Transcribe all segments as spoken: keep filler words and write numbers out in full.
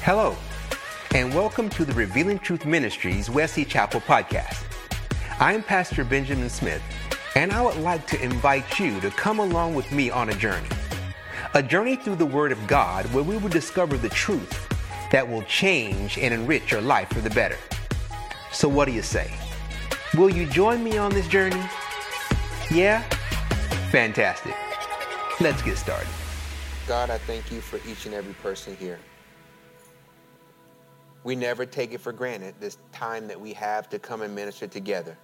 Hello, and welcome to the Revealing Truth Ministries Wesley Chapel podcast. I'm Pastor Benjamin Smith, and I would like to invite you to come along with me on a journey. A journey through the Word of God where we will discover the truth that will change and enrich your life for the better. So what do you say? Will you join me on this journey? Yeah? Fantastic. Let's get started. God, I thank you for each and every person here. We never take it for granted, this time that we have to come and minister together.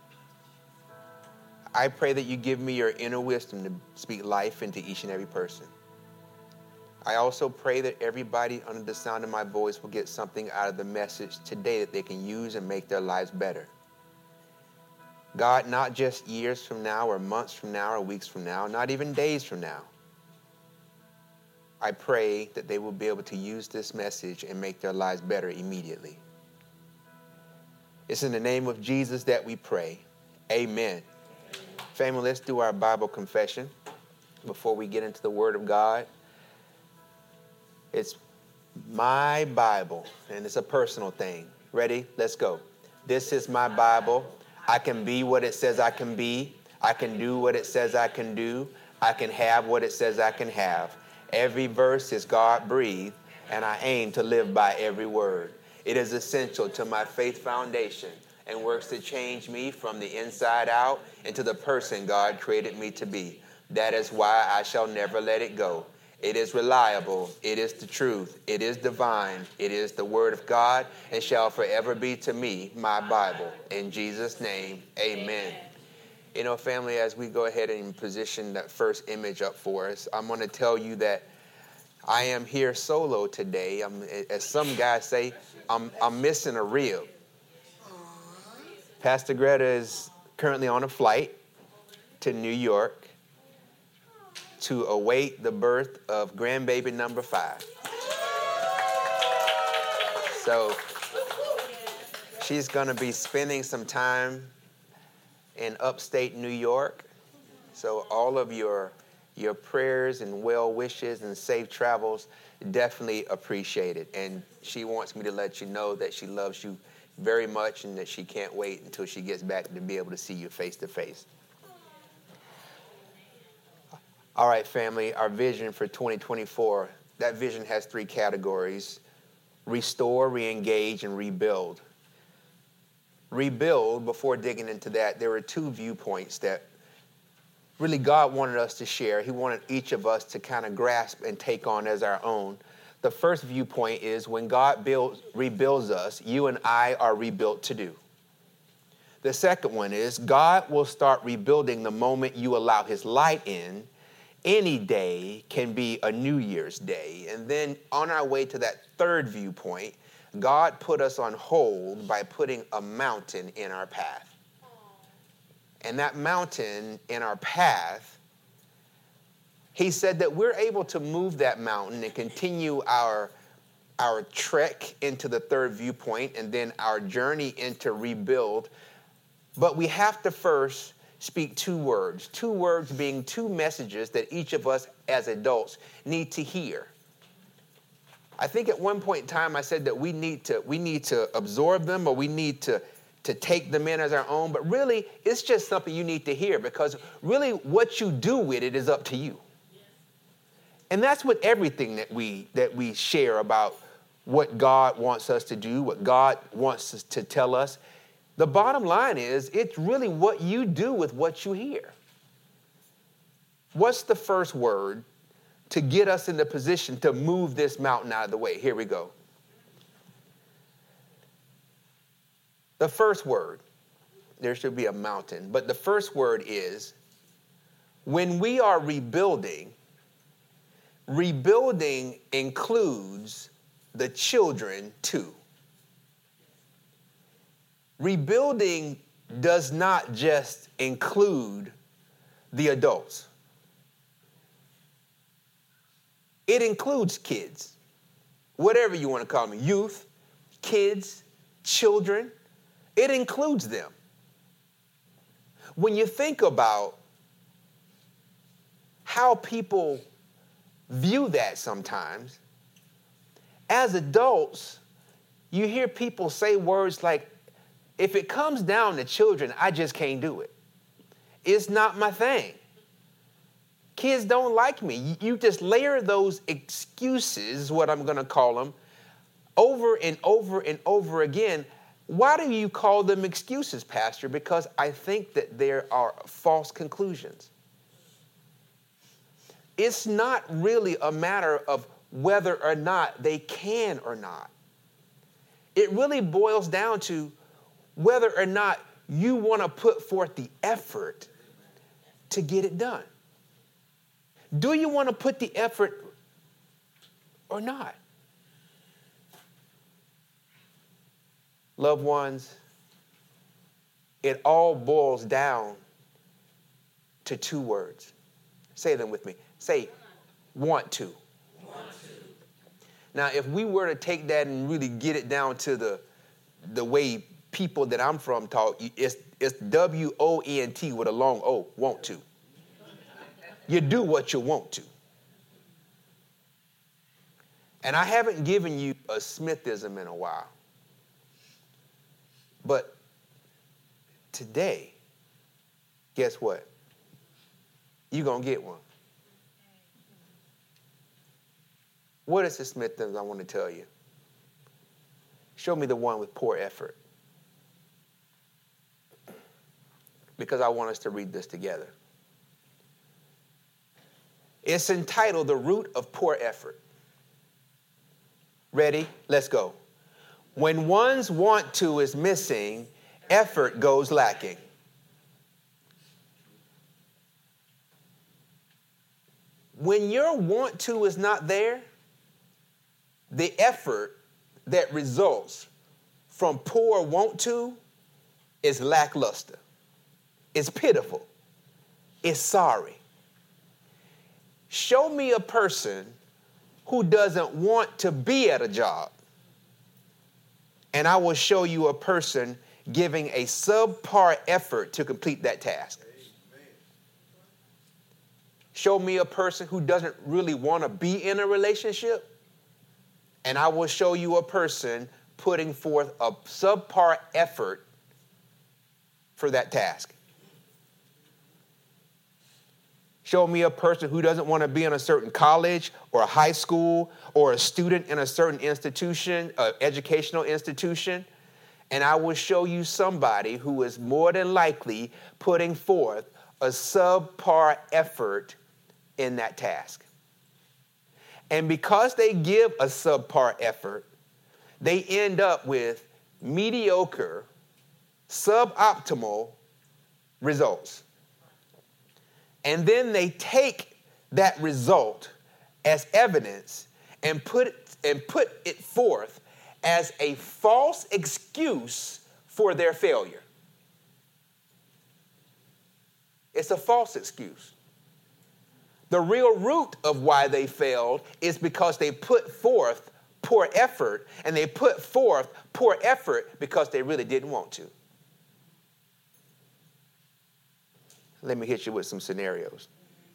I pray that you give me your inner wisdom to speak life into each and every person. I also pray that everybody under the sound of my voice will get something out of the message today that they can use and make their lives better. God, not just years from now or months from now or weeks from now, not even days from now. I pray that they will be able to use this message and make their lives better immediately. It's in the name of Jesus that we pray. Amen. Family, let's do our Bible confession before we get into the Word of God. It's my Bible, and it's a personal thing. Ready? Let's go. This is my Bible. I can be what it says I can be. I can do what it says I can do. I can have what it says I can have. Every verse is God-breathed, and I aim to live by every word. It is essential to my faith foundation and works to change me from the inside out into the person God created me to be. That is why I shall never let it go. It is reliable. It is the truth. It is divine. It is the word of God and shall forever be to me my Bible. In Jesus' name, amen. You know, family, as we go ahead and position that first image up for us, I'm going to tell you that I am here solo today. I'm, as some guys say, I'm, I'm missing a rib. Pastor Greta is currently on a flight to New York to await the birth of grandbaby number five. So she's going to be spending some time in upstate New York. So all of your your prayers and well wishes and safe travels, definitely appreciated. And she wants me to let you know that she loves you very much and that she can't wait until she gets back to be able to see you face to face. All right, family, our vision for twenty twenty-four, that vision has three categories: restore, re-engage, and rebuild. Rebuild, before digging into that, there are two viewpoints that really God wanted us to share. He wanted each of us to kind of grasp and take on as our own. The first viewpoint is when God builds, rebuilds us, you and I are rebuilt to do. The second one is God will start rebuilding the moment you allow his light in. Any day can be a New Year's day. And then on our way to that third viewpoint, God put us on hold by putting a mountain in our path. And that mountain in our path, he said that we're able to move that mountain and continue our, our trek into the third viewpoint and then our journey into rebuild. But we have to first speak two words, two words being two messages that each of us as adults need to hear. I think at one point in time I said that we need to we need to absorb them or we need to, to take them in as our own, but really it's just something you need to hear because really what you do with it is up to you. And that's with everything that we that we share about what God wants us to do, what God wants us to tell us. The bottom line is it's really what you do with what you hear. What's the first word to get us in the position to move this mountain out of the way? Here we go. The first word, there should be a mountain, but the first word is when we are rebuilding, rebuilding includes the children too. Rebuilding does not just include the adults. It includes kids, whatever you want to call them, youth, kids, children. It includes them. When you think about how people view that sometimes, as adults, you hear people say words like, if it comes down to children, I just can't do it. It's not my thing. Kids don't like me. You just layer those excuses, is what I'm going to call them, over and over and over again. Why do you call them excuses, Pastor? Because I think that there are false conclusions. It's not really a matter of whether or not they can or not. It really boils down to whether or not you want to put forth the effort to get it done. Do you want to put the effort or not? Loved ones, it all boils down to two words. Say them with me. Say, want to. Want to. Now, if we were to take that and really get it down to the, the way people that I'm from talk, it's, it's W O N T with a long O, want to. You do what you want to. And I haven't given you a Smithism in a while. But today, guess what? You're going to get one. What is the Smithism I want to tell you? Show me the one with poor effort. Because I want us to read this together. It's entitled The Root of Poor Effort. Ready? Let's go. When one's want to is missing, effort goes lacking. When your want to is not there, the effort that results from poor want to is lackluster. It's pitiful. It's sorry. Show me a person who doesn't want to be at a job, and I will show you a person giving a subpar effort to complete that task. Amen. Show me a person who doesn't really want to be in a relationship, and I will show you a person putting forth a subpar effort for that task. Show me a person who doesn't want to be in a certain college or a high school or a student in a certain institution, uh, educational institution, and I will show you somebody who is more than likely putting forth a subpar effort in that task. And because they give a subpar effort, they end up with mediocre, suboptimal results. And then they take that result as evidence and put it, and put it forth as a false excuse for their failure. It's a false excuse. The real root of why they failed is because they put forth poor effort, and they put forth poor effort because they really didn't want to. Let me hit you with some scenarios.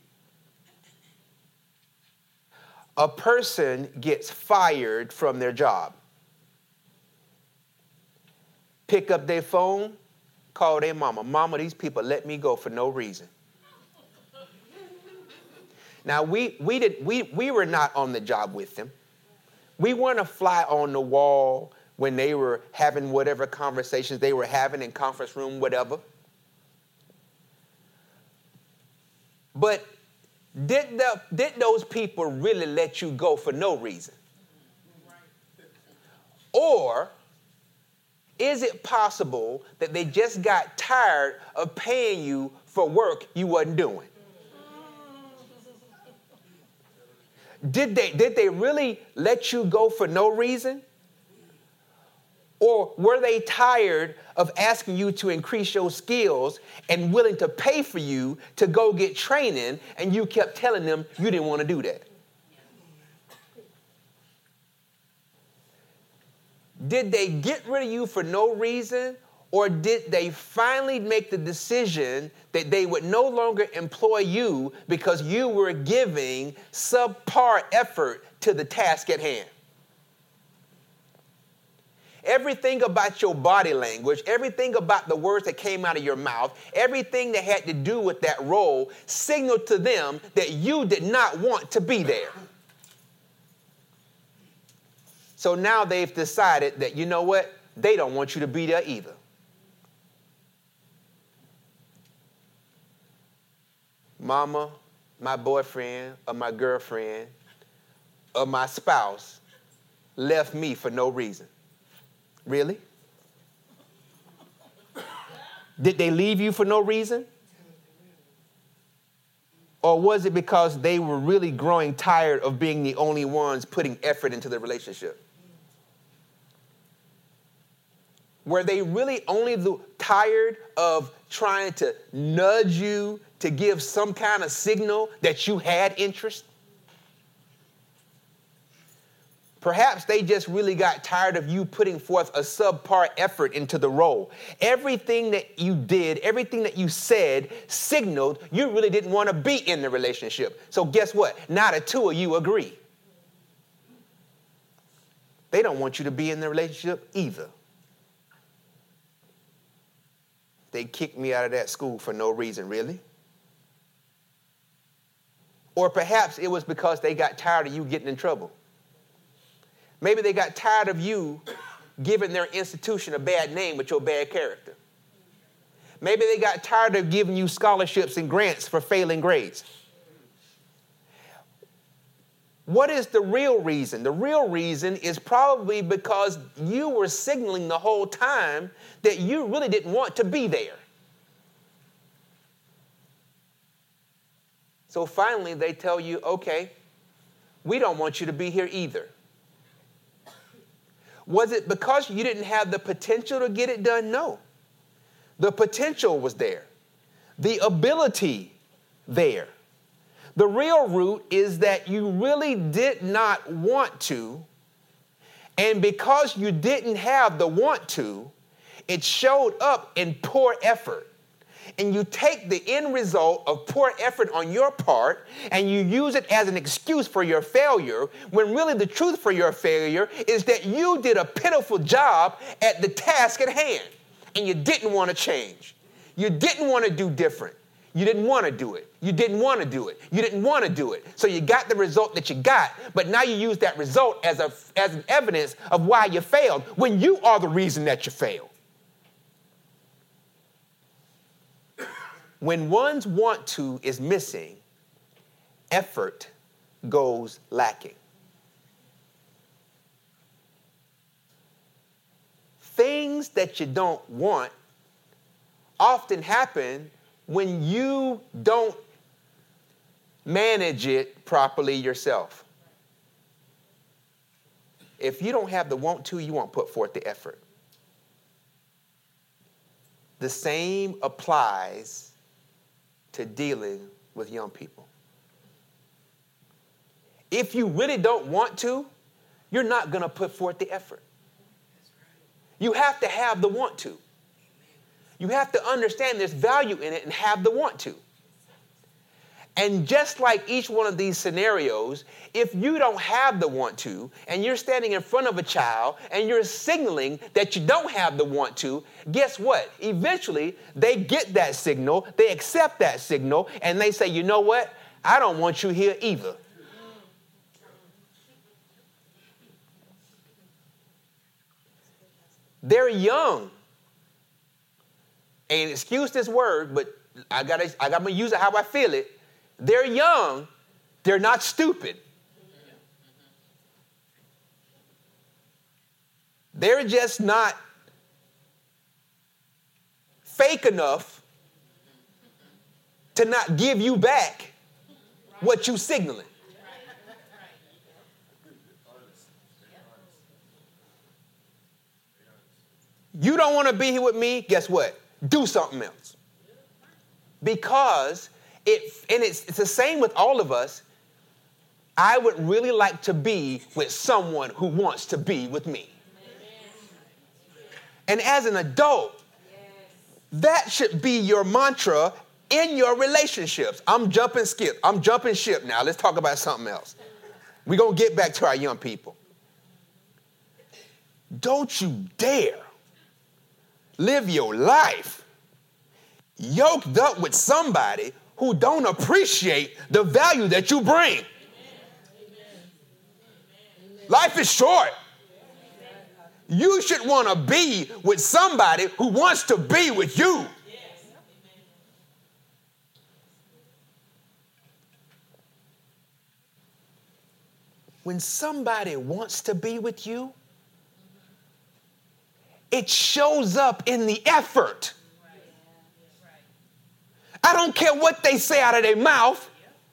A person gets fired from their job. Pick up their phone, call their mama. Mama, these people let me go for no reason. Now, we we did we we were not on the job with them. We weren't a fly on the wall when they were having whatever conversations they were having in conference room, whatever. But did, the, did those people really let you go for no reason? Or is it possible that they just got tired of paying you for work you wasn't doing? Did they, did they really let you go for no reason? Or were they tired of asking you to increase your skills and willing to pay for you to go get training, and you kept telling them you didn't want to do that? Did they get rid of you for no reason, or did they finally make the decision that they would no longer employ you because you were giving subpar effort to the task at hand? everything about your body language, everything about the words that came out of your mouth, everything that had to do with that role signaled to them that you did not want to be there. So now they've decided that, you know what? They don't want you to be there either. Mama, my boyfriend, or my girlfriend, or my spouse left me for no reason. Really? Did they leave you for no reason? Or was it because they were really growing tired of being the only ones putting effort into the relationship? Were they really only the, tired of trying to nudge you to give some kind of signal that you had interest? Perhaps they just really got tired of you putting forth a subpar effort into the role. Everything that you did, everything that you said signaled you really didn't want to be in the relationship. So guess what? Now the two of you agree. They don't want you to be in the relationship either. They kicked me out of that school for no reason, really? Or perhaps it was because they got tired of you getting in trouble. Maybe they got tired of you giving their institution a bad name with your bad character. Maybe they got tired of giving you scholarships and grants for failing grades. What is the real reason? The real reason is probably because you were signaling the whole time that you really didn't want to be there. So finally they tell you, okay, we don't want you to be here either. Was it because you didn't have the potential to get it done? No. The potential was there. The ability there. The real root is that you really did not want to, and because you didn't have the want to, it showed up in poor effort. And you take the end result of poor effort on your part and you use it as an excuse for your failure, when really the truth for your failure is that you did a pitiful job at the task at hand and you didn't want to change. You didn't want to do different. You didn't want to do it. You didn't want to do it. You didn't want to do it. So you got the result that you got, but now you use that result as a as an evidence of why you failed when you are the reason that you failed. When one's want to is missing, effort goes lacking. Things that you don't want often happen when you don't manage it properly yourself. If you don't have the want to, you won't put forth the effort. The same applies to dealing with young people. If you really don't want to, you're not going to put forth the effort. You have to have the want to. You have to understand there's value in it and have the want to. And just like each one of these scenarios, if you don't have the want to, and you're standing in front of a child and you're signaling that you don't have the want to, guess what? Eventually, they get that signal, they accept that signal, and they say, you know what? I don't want you here either. They're young. And excuse this word, but I gotta, I gotta use it how I feel it. They're young, they're not stupid. They're just not fake enough to not give you back what you signaling. You don't want to be here with me, guess what? Do something else. Because it, and it's, it's the same with all of us, I would really like to be with someone who wants to be with me. And as an adult, that should be your mantra in your relationships. I'm jumping skip. I'm jumping ship now. Let's talk about something else. We're going to get back to our young people. don't you dare live your life yoked up with somebody who don't appreciate the value that you bring. Life is short. You should want to be with somebody who wants to be with you. When somebody wants to be with you, it shows up in the effort. I don't care what they say out of their mouth.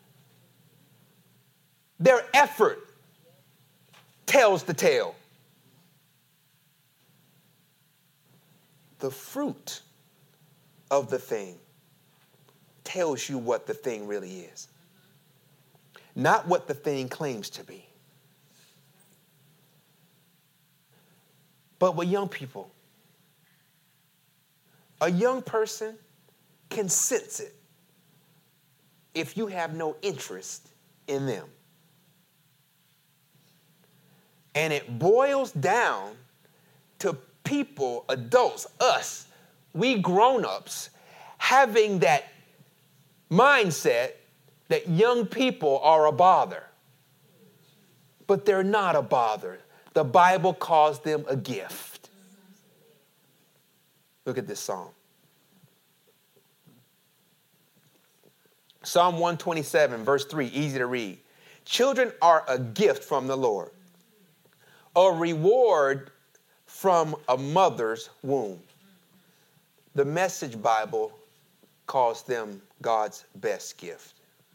Their effort tells the tale. The fruit of the thing tells you what the thing really is, not what the thing claims to be. But with young people, a young person can sense it if you have no interest in them. And it boils down to people, adults, us, we grown-ups, having that mindset that young people are a bother. But they're not a bother. The Bible calls them a gift. Look at this psalm. Psalm one twenty-seven, verse three, easy to read. Children are a gift from the Lord, a reward from a mother's womb. The Message Bible calls them God's best gift.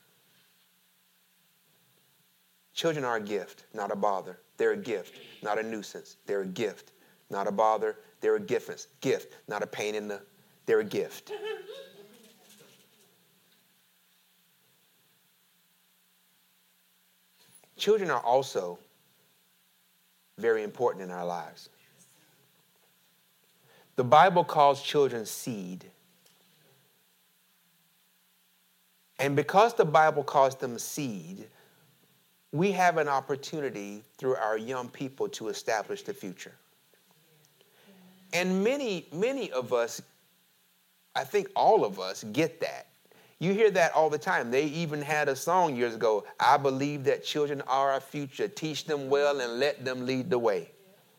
Children are a gift, not a bother. They're a gift, not a nuisance. They're a gift, not a bother. They're a gift, gift, not a pain in the, they're a gift. Children are also very important in our lives. The Bible calls children seed. And because the Bible calls them seed, we have an opportunity through our young people to establish the future. And many, many of us, I think all of us, get that. You hear that all the time. They even had a song years ago, I believe that children are our future. Teach them well and let them lead the way.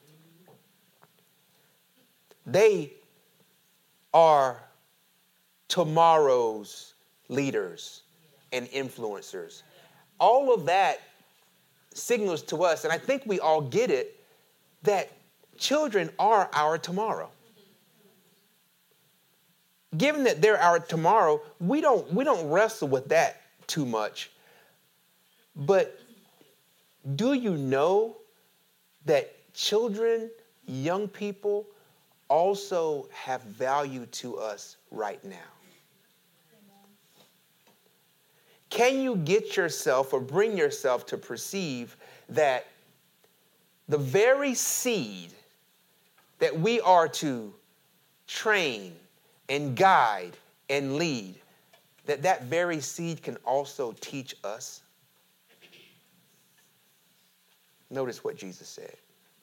They are tomorrow's leaders and influencers. All of that signals to us, and I think we all get it, that children are our tomorrow. Given that they're our tomorrow, we don't, we don't wrestle with that too much. But do you know that children, young people, also have value to us right now? Can you get yourself or bring yourself to perceive that the very seed that we are to train and guide and lead, that that very seed can also teach us? Notice what Jesus said.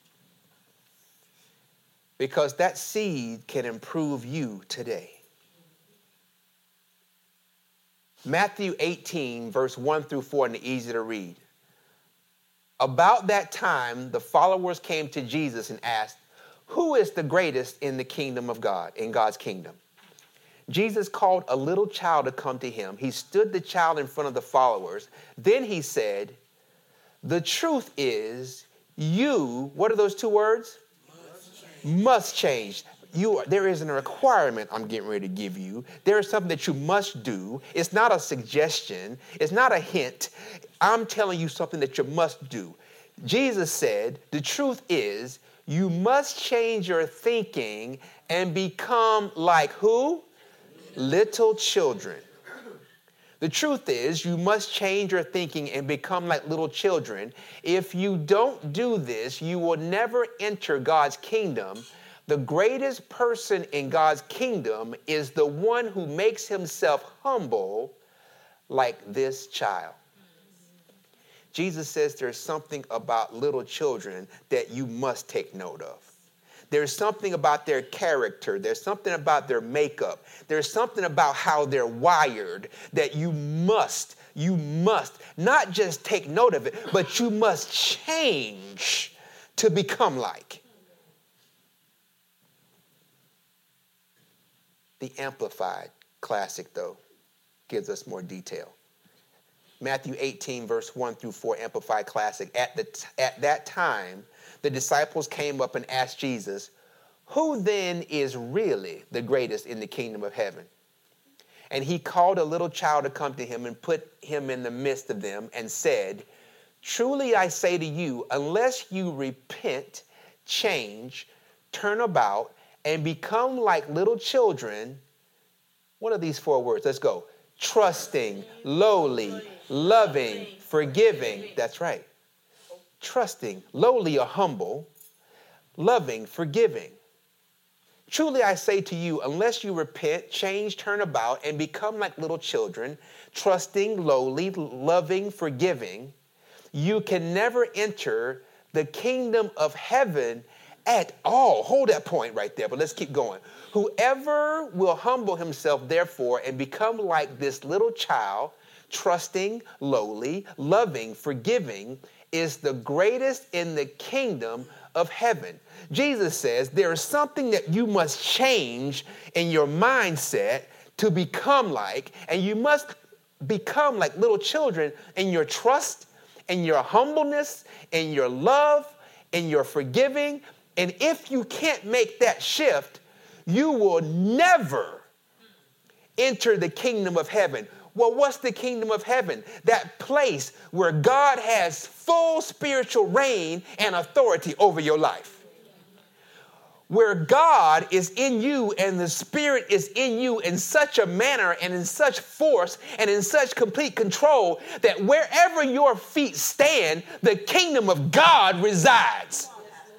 Because that seed can improve you today. Matthew eighteen, verse one through four, and easy to read. About that time, the followers came to Jesus and asked, who is the greatest in the kingdom of God, in God's kingdom? Jesus called a little child to come to him. He stood the child in front of the followers. Then he said, the truth is, you, what are those two words? Must change. Must change. You are, there isn't a requirement I'm getting ready to give you. There is something that you must do. It's not a suggestion. It's not a hint. I'm telling you something that you must do. Jesus said, the truth is, you must change your thinking and become like who? Little children. The truth is, you must change your thinking and become like little children. If you don't do this, you will never enter God's kingdom. The greatest person in God's kingdom is the one who makes himself humble like this child. Jesus says there's something about little children that you must take note of. There's something about their character. There's something about their makeup. There's something about how they're wired that you must, you must not just take note of it, but you must change to become like. The Amplified Classic, though, gives us more detail. Matthew eighteen, verse one through four, Amplified Classic. At, the t- at that time, the disciples came up and asked Jesus, "Who then is really the greatest in the kingdom of heaven?" And he called a little child to come to him and put him in the midst of them and said, "Truly I say to you, unless you repent, change, turn about, and become like little children," what are these four words? Let's go. Trusting, lowly, loving, forgiving. That's right. Trusting, lowly or humble, loving, forgiving. Truly I say to you, unless you repent, change, turn about, and become like little children, trusting, lowly, loving, forgiving, you can never enter the kingdom of heaven at all. Hold that point right there, but let's keep going. Whoever will humble himself, therefore, and become like this little child, trusting, lowly, loving, forgiving, is the greatest in the kingdom of heaven. Jesus says there is something that you must change in your mindset to become like, and you must become like little children in your trust, in your humbleness, in your love, in your forgiving. And if you can't make that shift, you will never enter the kingdom of heaven. Well, what's the kingdom of heaven? That place where God has full spiritual reign and authority over your life. Where God is in you and the Spirit is in you in such a manner and in such force and in such complete control that wherever your feet stand, the kingdom of God resides.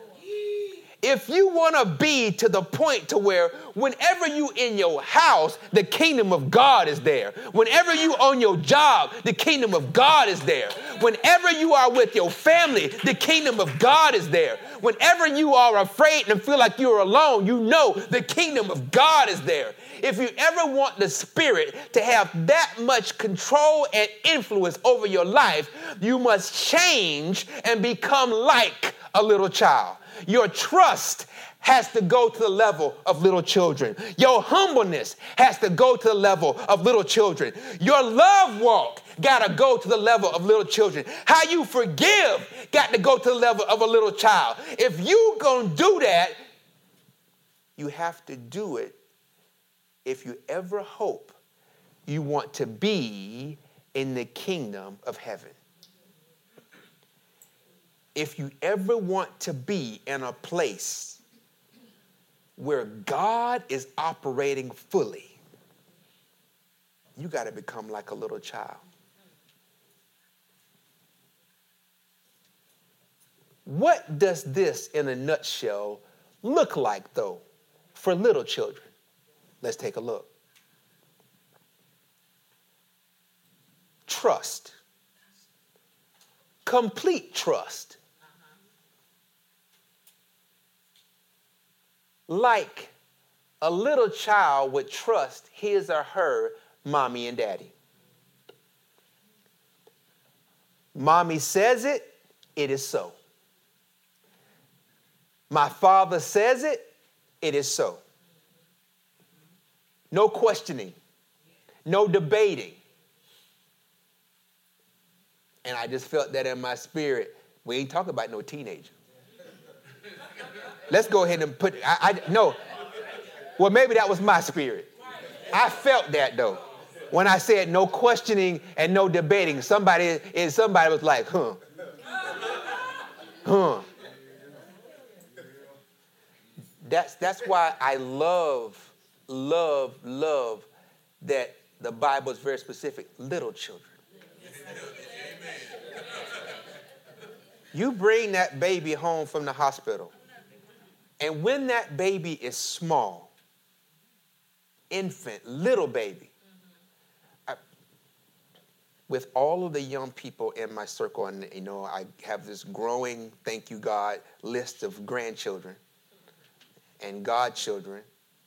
If you want to be to the point to where whenever you in your house, the kingdom of God is there. Whenever you on your job, the kingdom of God is there. Whenever you are with your family, the kingdom of God is there. Whenever you are afraid and feel like you're alone, you know the kingdom of God is there. If you ever want the Spirit to have that much control and influence over your life, you must change and become like a little child. Your trust has to go to the level of little children. Your humbleness has to go to the level of little children. Your love walk got to go to the level of little children. How you forgive got to go to the level of a little child. If you going to do that, you have to do it if you ever hope you want to be in the kingdom of heaven. If you ever want to be in a place where God is operating fully, you got to become like a little child. What does this, in a nutshell, look like, though, for little children? Let's take a look. Trust. Complete trust. Like a little child would trust his or her mommy and daddy. Mommy says it, it is so. My father says it, it is so. No questioning, no debating. And I just felt that in my spirit. We ain't talking about no teenager. Let's go ahead and put, I, I no. Well, maybe that was my spirit. I felt that though. When I said no questioning and no debating, somebody, somebody was like, huh. Huh. That's, that's why I love, love, love that the Bible is very specific. Little children. You bring that baby home from the hospital, and when that baby is small, infant, little baby, I, with all of the young people in my circle, and you know, I have this growing, thank you God, list of grandchildren. and godchildren.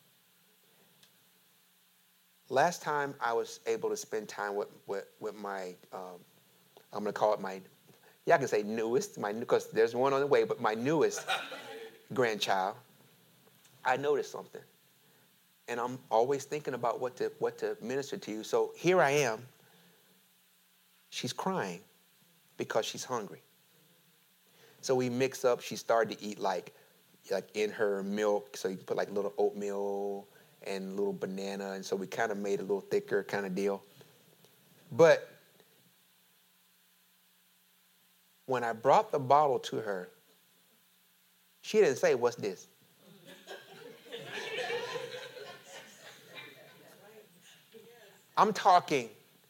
Last time I was able to spend time with, with, with my, um, I'm going to call it my, yeah, I can say newest, my because there's one on the way, but my newest grandchild, I noticed something. And I'm always thinking about what to, what to minister to you. So here I am. She's crying because she's hungry. So we mix up. She started to eat like, like in her milk. So you put like little oatmeal and little banana. And so we kind of made a little thicker kind of deal. But when I brought the bottle to her, she didn't say, "What's this?" I'm talking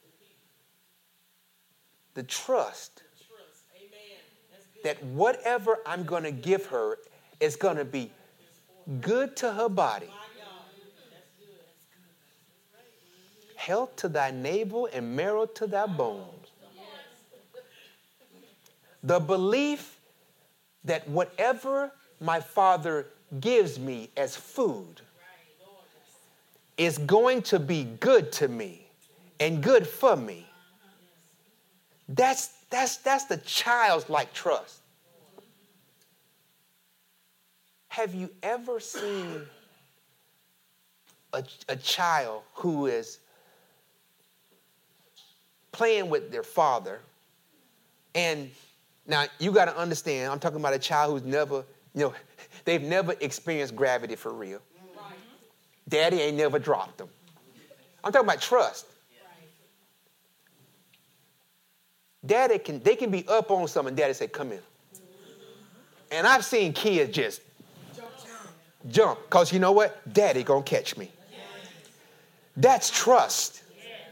the trust that whatever I'm going to give her is going to be good to her body, health to thy navel and marrow to thy bones. The belief that whatever my Father gives me as food is going to be good to me and good for me. That's, that's, that's the childlike trust. Have you ever seen a, a child who is playing with their father? And now you got to understand, I'm talking about a child who's never, you know, they've never experienced gravity for real. Daddy ain't never dropped them. I'm talking about trust. Daddy can, they can be up on something, daddy say, "Come here." And I've seen kids just jump, because you know what? Daddy gonna catch me. That's trust.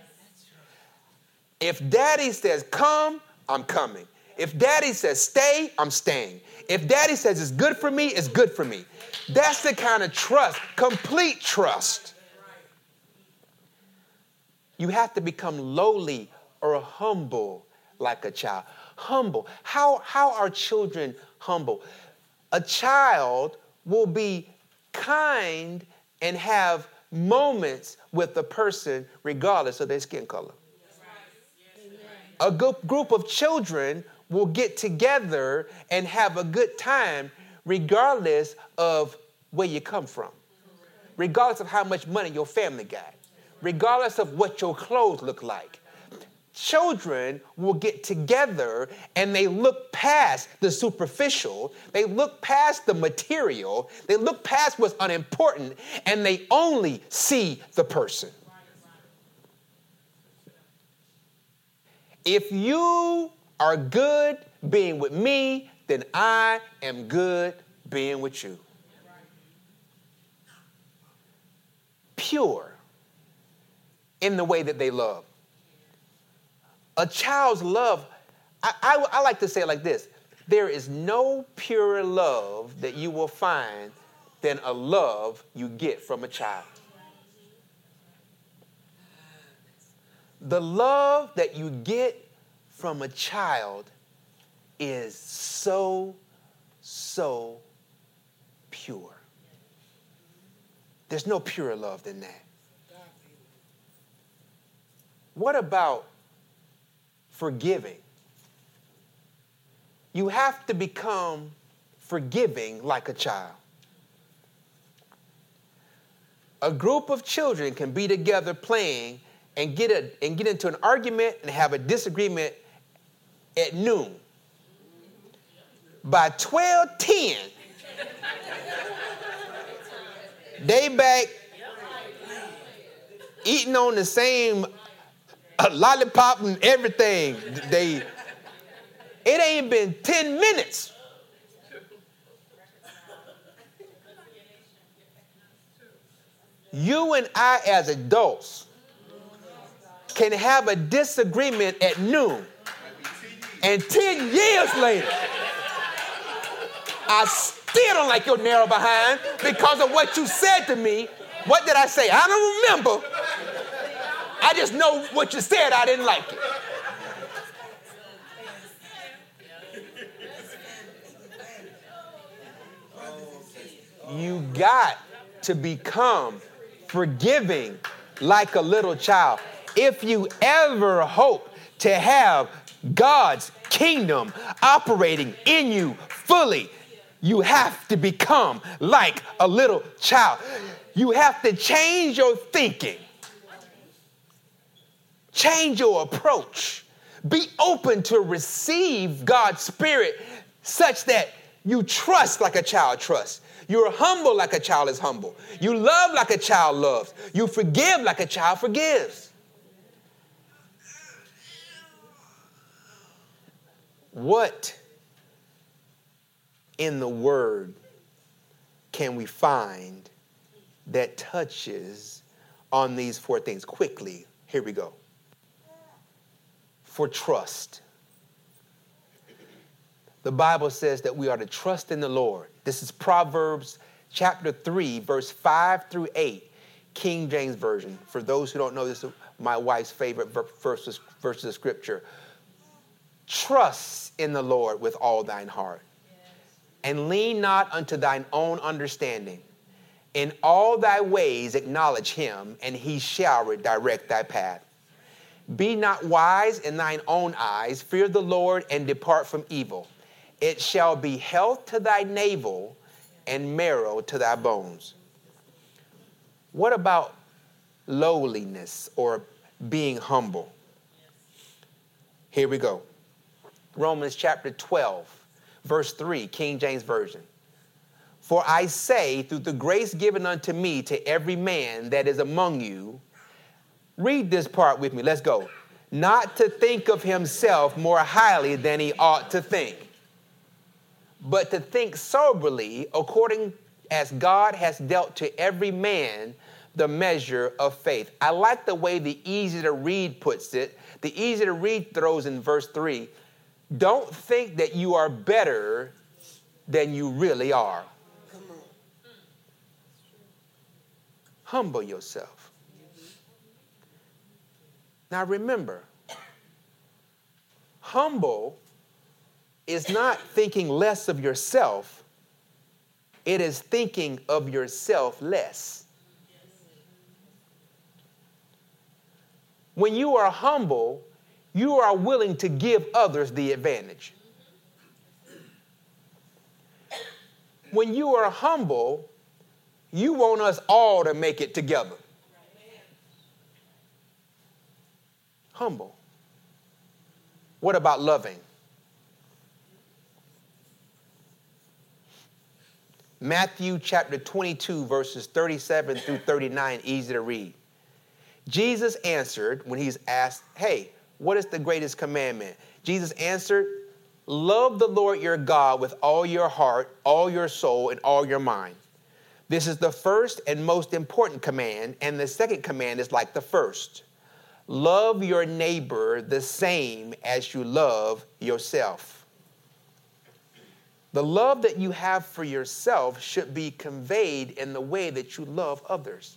If daddy says come, I'm coming. If daddy says stay, I'm staying. If daddy says it's good for me, it's good for me. That's the kind of trust, complete trust. You have to become lowly or humble like a child. Humble. How, how are children humble? A child will be kind and have moments with the person regardless of their skin color. A good group of children will get together and have a good time regardless of where you come from, regardless of how much money your family got, regardless of what your clothes look like. Children will get together and they look past the superficial, they look past the material, they look past what's unimportant, and they only see the person. If you are good being with me, then I am good being with you. Pure in the way that they love. A child's love, I, I, I like to say it like this. There is no purer love that you will find than a love you get from a child. The love that you get from a child is so, so pure. There's no purer love than that. What about forgiving? You have to become forgiving like a child. A group of children can be together playing and get a and get into an argument and have a disagreement at noon. By twelve ten, they back eating on the same uh, lollipop and everything. They, it ain't been ten minutes. You and I as adults can have a disagreement at noon, and ten years later, I still don't like your narrow behind because of what you said to me. What did I say? I don't remember. I just know what you said. I didn't like it. You got to become forgiving like a little child. If you ever hope to have God's kingdom operating in you fully, you have to become like a little child. You have to change your thinking. Change your approach. Be open to receive God's Spirit such that you trust like a child trusts. You're humble like a child is humble. You love like a child loves. You forgive like a child forgives. What in the Word can we find that touches on these four things? Quickly, here we go. For trust. The Bible says that we are to trust in the Lord. This is Proverbs chapter three, verse five through eight, King James Version. For those who don't know, this is my wife's favorite verses, verses of Scripture. Trust in the Lord with all thine heart, and lean not unto thine own understanding. In all thy ways acknowledge him, and he shall direct thy path. Be not wise in thine own eyes. Fear the Lord and depart from evil. It shall be health to thy navel and marrow to thy bones. What about lowliness or being humble? Here we go. Romans chapter twelve, verse three, King James Version. For I say, through the grace given unto me, to every man that is among you, read this part with me. Let's go. Not to think of himself more highly than he ought to think, but to think soberly, according as God has dealt to every man the measure of faith. I like the way the easy to read puts it. The easy to read throws in verse three. Don't think that you are better than you really are. Come on. Humble yourself. Now remember, humble is not thinking less of yourself. It is thinking of yourself less. When you are humble, you are willing to give others the advantage. When you are humble, you want us all to make it together. Humble. What about loving? Matthew chapter twenty-two, verses thirty-seven through thirty-nine, easy to read. Jesus answered when he's asked, hey, what is the greatest commandment? Jesus answered, love the Lord your God with all your heart, all your soul, and all your mind. This is the first and most important command, and the second command is like the first. Love your neighbor the same as you love yourself. The love that you have for yourself should be conveyed in the way that you love others.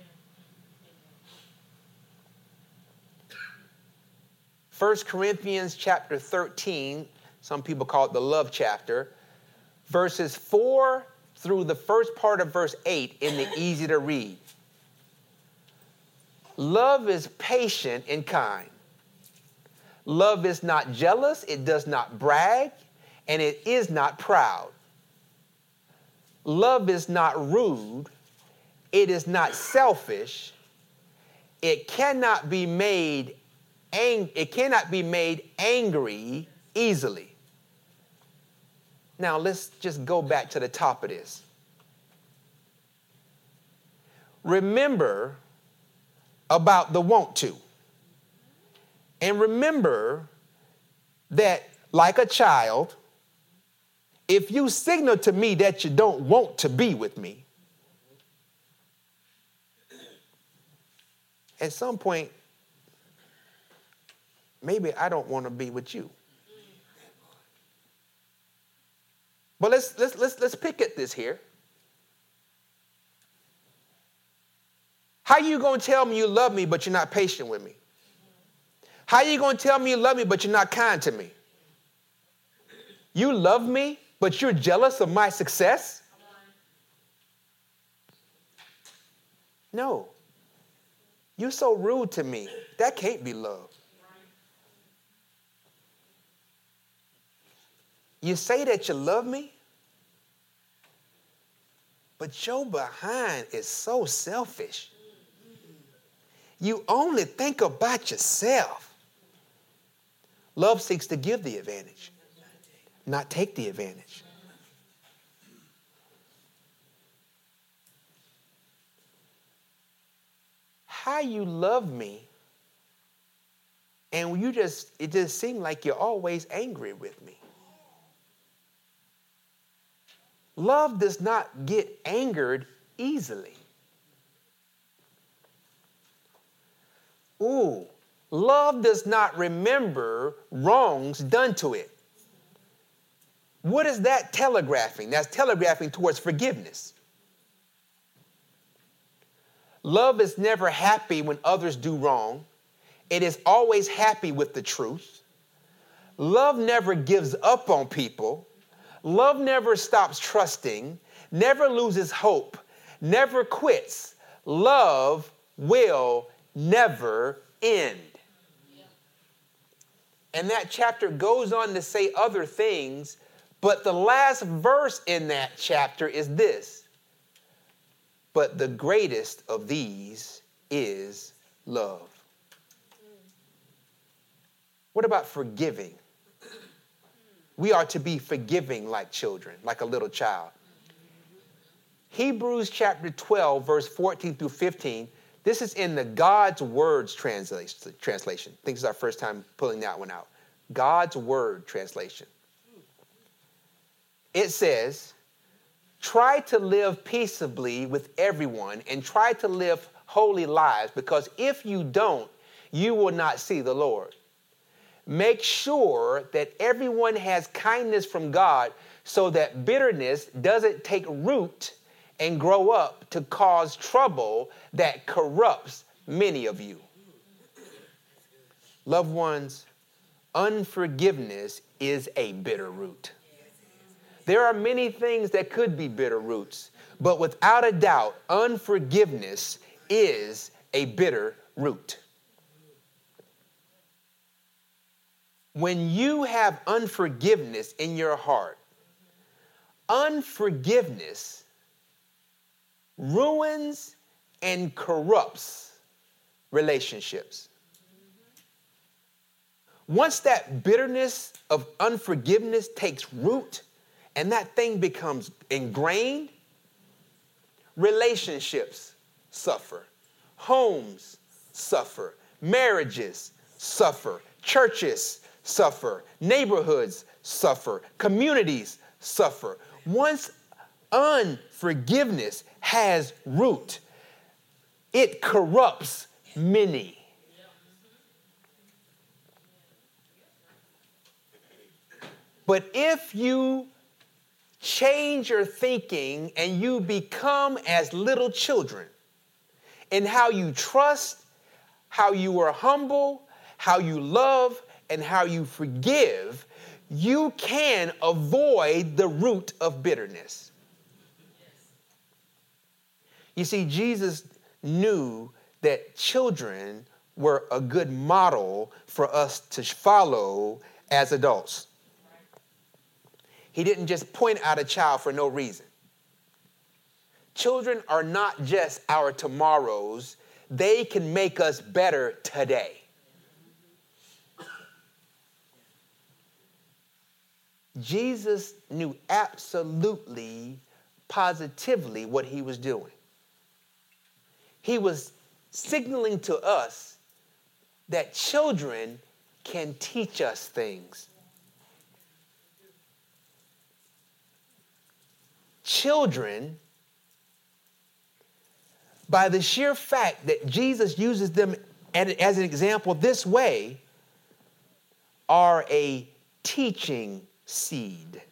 First Corinthians chapter thirteen, some people call it the love chapter, verses four through the first part of verse eight in the easy to read. Love is patient and kind. Love is not jealous, it does not brag, and it is not proud. Love is not rude, it is not selfish, it cannot be made ang- it cannot be made angry easily. Now let's just go back to the top of this. Remember about the want to. And remember that, like a child, if you signal to me that you don't want to be with me, at some point, maybe I don't want to be with you. But let's let's let's let's pick at this here. How you going to tell me you love me, but you're not patient with me? How you going to tell me you love me, but you're not kind to me? You love me, but you're jealous of my success? No. You're so rude to me. That can't be love. You say that you love me, but your behind is so selfish. You only think about yourself. Love seeks to give the advantage, not take the advantage. How you love me, and you just, it just seems like you're always angry with me. Love does not get angered easily. Ooh, love does not remember wrongs done to it. What is that telegraphing? That's telegraphing towards forgiveness. Love is never happy when others do wrong. It is always happy with the truth. Love never gives up on people. Love never stops trusting, never loses hope, never quits. Love will never end. And that chapter goes on to say other things, but the last verse in that chapter is this. But the greatest of these is love. What about forgiving? We are to be forgiving like children, like a little child. Hebrews chapter twelve, verse fourteen through fifteen. This is in the God's Words translation. translation. I think this is our first time pulling that one out. God's Word translation. It says, try to live peaceably with everyone and try to live holy lives, because if you don't, you will not see the Lord. Make sure that everyone has kindness from God so that bitterness doesn't take root and grow up to cause trouble that corrupts many of you. Loved ones, unforgiveness is a bitter root. There are many things that could be bitter roots, but without a doubt, unforgiveness is a bitter root. When you have unforgiveness in your heart, unforgiveness ruins and corrupts relationships. Once that bitterness of unforgiveness takes root and that thing becomes ingrained, relationships suffer, homes suffer, marriages suffer, churches suffer, neighborhoods suffer, communities suffer. Once unforgiveness has root, it corrupts many. But if you change your thinking and you become as little children in how you trust, how you are humble, how you love, and how you forgive, you can avoid the root of bitterness. You see, Jesus knew that children were a good model for us to follow as adults. He didn't just point out a child for no reason. Children are not just our tomorrows. They can make us better today. Jesus knew absolutely, positively what he was doing. He was signaling to us that children can teach us things. Children, by the sheer fact that Jesus uses them as an example this way, are a teaching seed.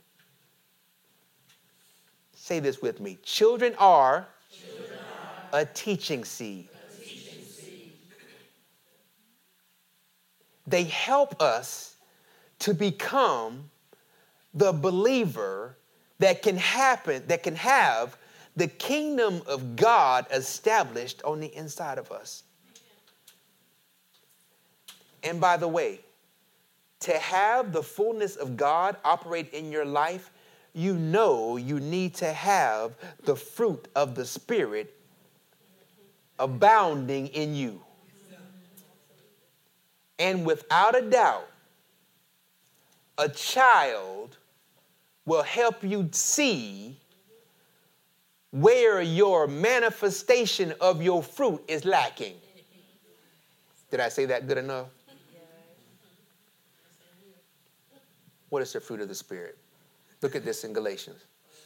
Say this with me. Children are, Children are a teaching seed. A teaching seed. They help us to become the believer that can happen, that can have the kingdom of God established on the inside of us. And by the way, to have the fullness of God operate in your life, you know you need to have the fruit of the Spirit abounding in you. And without a doubt, a child will help you see where your manifestation of your fruit is lacking. Did I say that good enough? What is the fruit of the Spirit? Look at this in Galatians.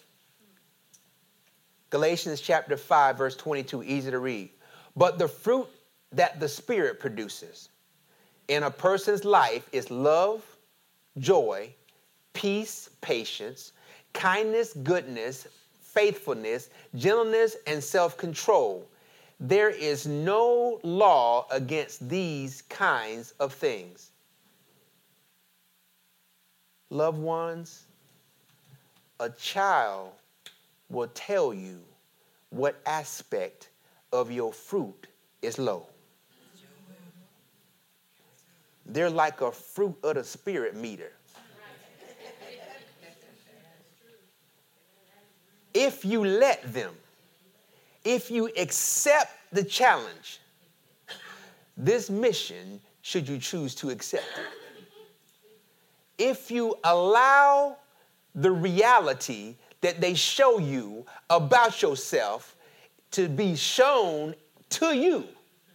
Galatians chapter five, verse twenty-two, easy to read. But the fruit that the Spirit produces in a person's life is love, joy, peace, patience, kindness, goodness, faithfulness, gentleness, and self-control. There is no law against these kinds of things. Loved ones, a child will tell you what aspect of your fruit is low. They're like a fruit of the Spirit meter. If you let them, if you accept the challenge, this mission, should you choose to accept it, if you allow the reality that they show you about yourself to be shown to you,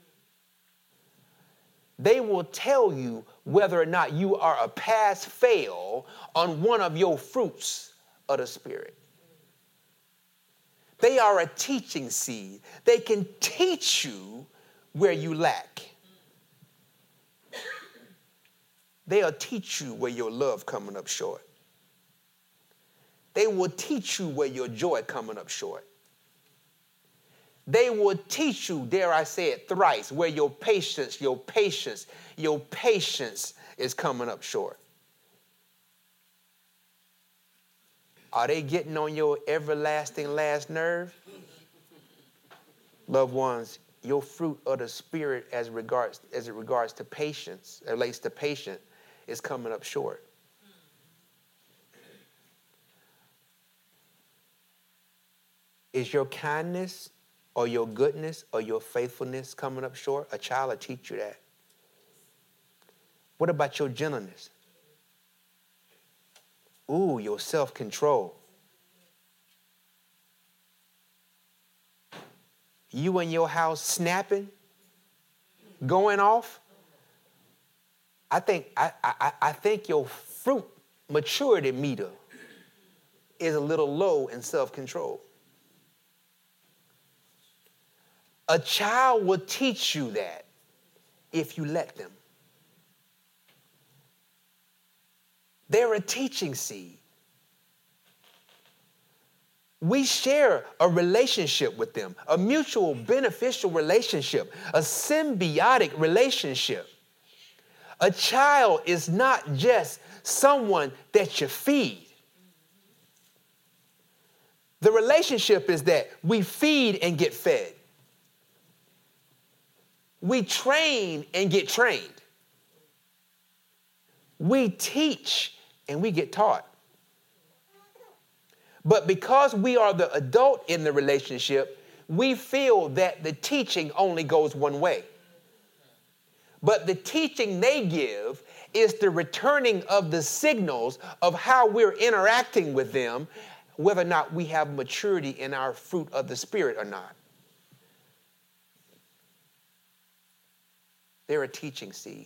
they will tell you whether or not you are a pass-fail on one of your fruits of the Spirit. They are a teaching seed. They can teach you where you lack. They'll teach you where your love coming up short. They will teach you where your joy coming up short. They will teach you, dare I say it thrice, where your patience, your patience, your patience is coming up short. Are they getting on your everlasting last nerve? Loved ones, your fruit of the Spirit as regards as it regards to patience, it relates to patience, is coming up short. Is your kindness or your goodness or your faithfulness coming up short? A child will teach you that. What about your gentleness? Ooh, your self-control. You in your house snapping, going off. I think I, I, I think your fruit maturity meter is a little low in self-control. A child will teach you that if you let them. They're a teaching seed. We share a relationship with them, a mutual beneficial relationship, a symbiotic relationship. A child is not just someone that you feed. The relationship is that we feed and get fed. We train and get trained. We teach and we get taught. But because we are the adult in the relationship, we feel that the teaching only goes one way. But the teaching they give is the returning of the signals of how we're interacting with them, whether or not we have maturity in our fruit of the Spirit or not. They're a teaching seed.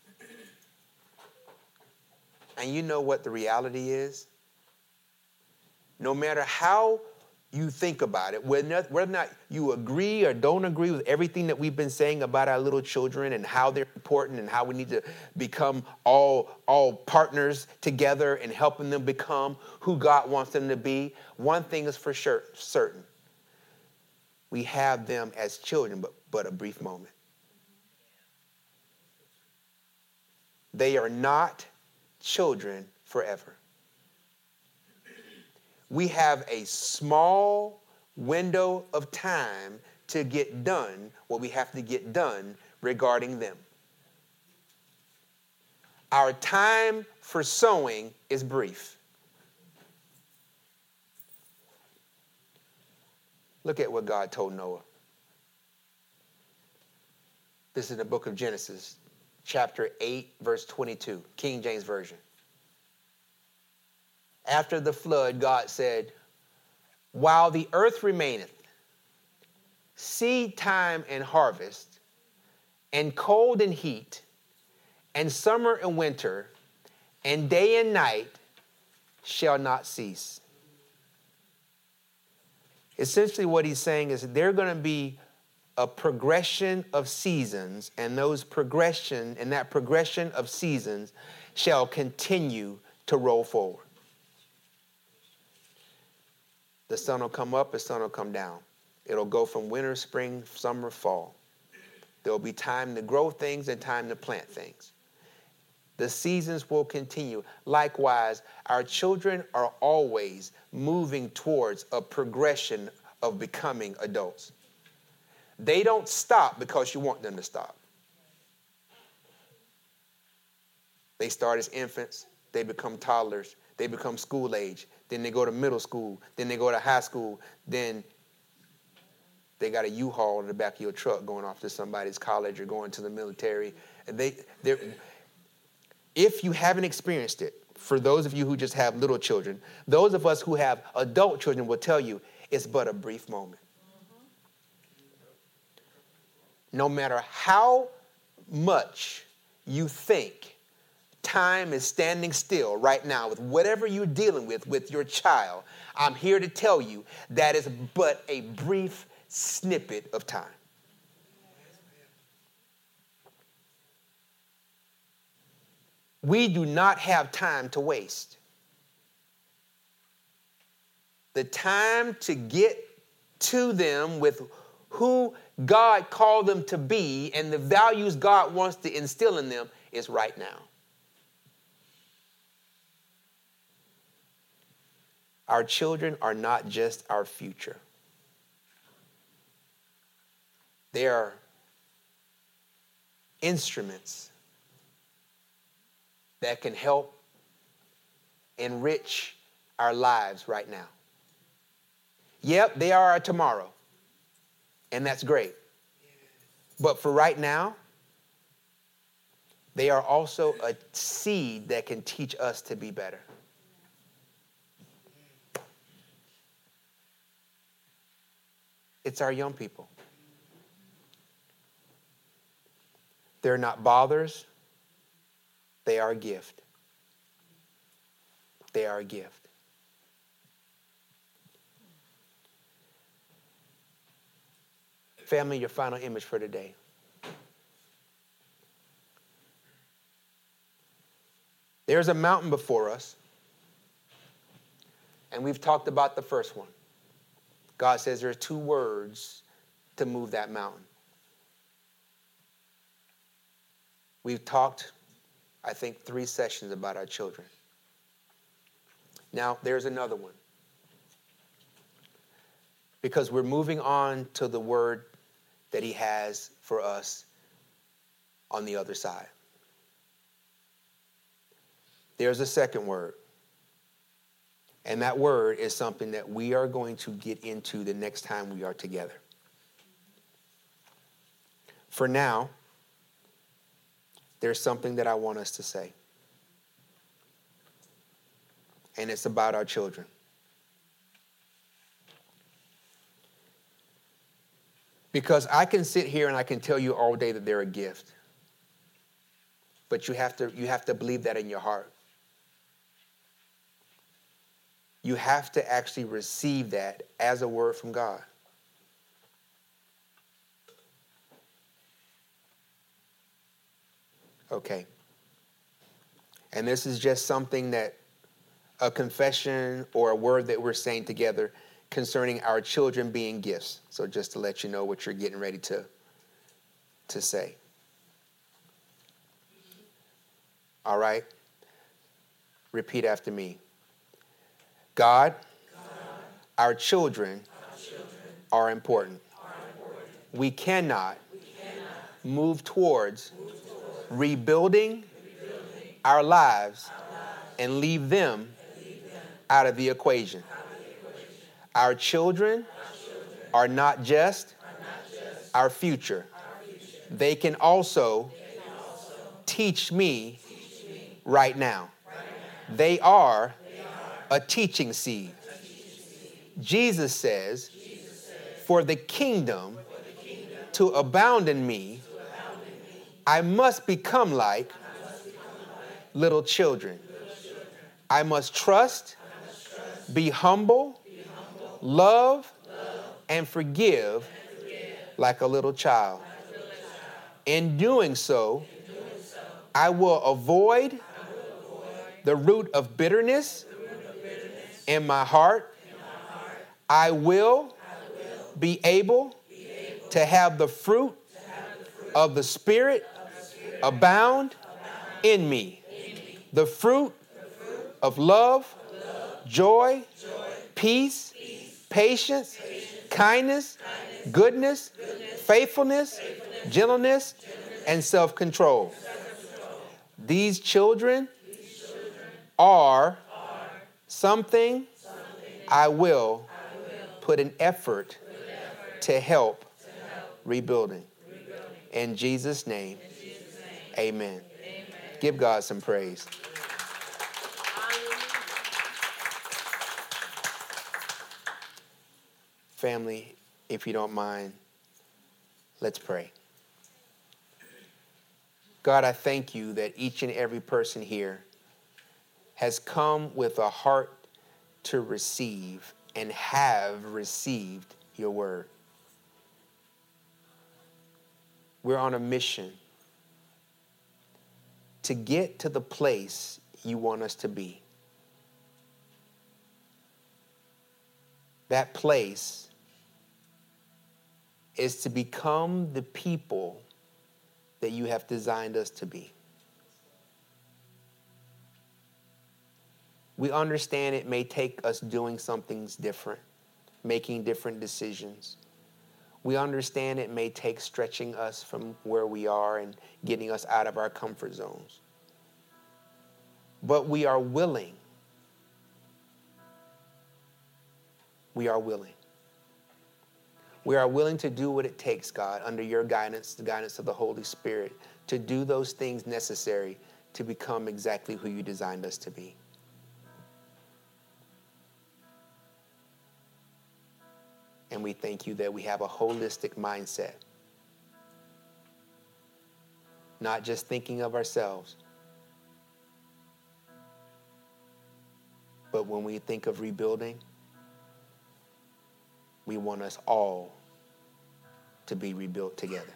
And you know what the reality is? No matter how you think about it, whether or not you agree or don't agree with everything that we've been saying about our little children and how they're important and how we need to become all, all partners together and helping them become who God wants them to be, one thing is for sure certain. We have them as children, but, but a brief moment. They are not children forever. We have a small window of time to get done what we have to get done regarding them. Our time for sowing is brief. Look at what God told Noah. This is in the book of Genesis, chapter eight, verse twenty-two, King James Version. After the flood, God said, while the earth remaineth, seed time and harvest, and cold and heat, and summer and winter, and day and night shall not cease. Essentially what he's saying is that there are going to be a progression of seasons, and those progression and that progression of seasons shall continue to roll forward. The sun will come up, the sun will come down. It'll go from winter, spring, summer, fall. There will be time to grow things and time to plant things. The seasons will continue. Likewise, our children are always moving towards a progression of becoming adults. They don't stop because you want them to stop. They start as infants, they become toddlers, they become school age, then they go to middle school, then they go to high school, then they got a U-Haul in the back of your truck going off to somebody's college or going to the military. And they, they're, if you haven't experienced it, for those of you who just have little children, those of us who have adult children will tell you it's but a brief moment. No matter how much you think time is standing still right now with whatever you're dealing with with your child, I'm here to tell you that is but a brief snippet of time. We do not have time to waste. The time to get to them with who God called them to be and the values God wants to instill in them is right now. Our children are not just our future. They are instruments that can help enrich our lives right now. Yep, they are our tomorrow, and that's great. But for right now, they are also a seed that can teach us to be better. It's our young people. They're not bothers. They are a gift. They are a gift. Family, your final image for today. There's a mountain before us, and we've talked about the first one. God says there are two words to move that mountain. We've talked, I think, three sessions about our children. Now, there's another one. Because we're moving on to the word that he has for us on the other side. There's a second word. And that word is something that we are going to get into the next time we are together. For now, there's something that I want us to say. And it's about our children. Because I can sit here and I can tell you all day that they're a gift. But you have to, you have to believe that in your heart. You have to actually receive that as a word from God. Okay. And this is just something that, a confession or a word that we're saying together concerning our children being gifts. So just to let you know what you're getting ready to, to say. All right? Repeat after me. God, God our, children, our children are important. We cannot move towards rebuilding our lives and leave them out of the equation. Our children are not just our future. They can also teach me right now. They are a teaching seed. Jesus says, for the kingdom to abound in me, I must become like little children. I must trust, be humble, love, and forgive like a little child. In doing so, I will avoid the root of bitterness in my heart. I will be able to have the fruit of the Spirit abound in me. The fruit of love, joy, peace, patience, kindness, goodness, faithfulness, gentleness, and self-control. These children are something I will put an effort to help rebuilding. In Jesus' name, amen. Give God some praise. Family, if you don't mind, let's pray. God, I thank you that each and every person here has come with a heart to receive and have received your word. We're on a mission to get to the place you want us to be. That place is to become the people that you have designed us to be. We understand it may take us doing some things different, making different decisions. We understand it may take stretching us from where we are and getting us out of our comfort zones. But we are willing. We are willing. We are willing to do what it takes, God, under your guidance, the guidance of the Holy Spirit, to do those things necessary to become exactly who you designed us to be. And we thank you that we have a holistic mindset. Not just thinking of ourselves, but when we think of rebuilding, we want us all to be rebuilt together.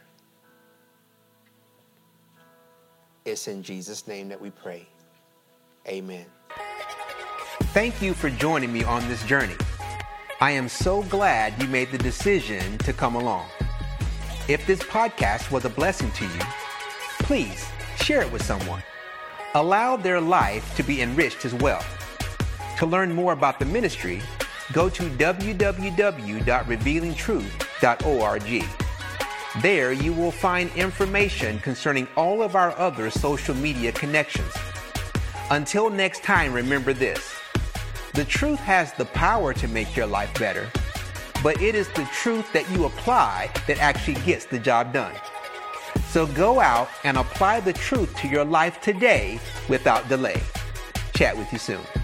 It's in Jesus' name that we pray. Amen. Thank you for joining me on this journey. I am so glad you made the decision to come along. If this podcast was a blessing to you, please share it with someone. Allow their life to be enriched as well. To learn more about the ministry, go to w w w dot revealing truth dot org. There you will find information concerning all of our other social media connections. Until next time, remember this. The truth has the power to make your life better, but it is the truth that you apply that actually gets the job done. So go out and apply the truth to your life today without delay. Chat with you soon.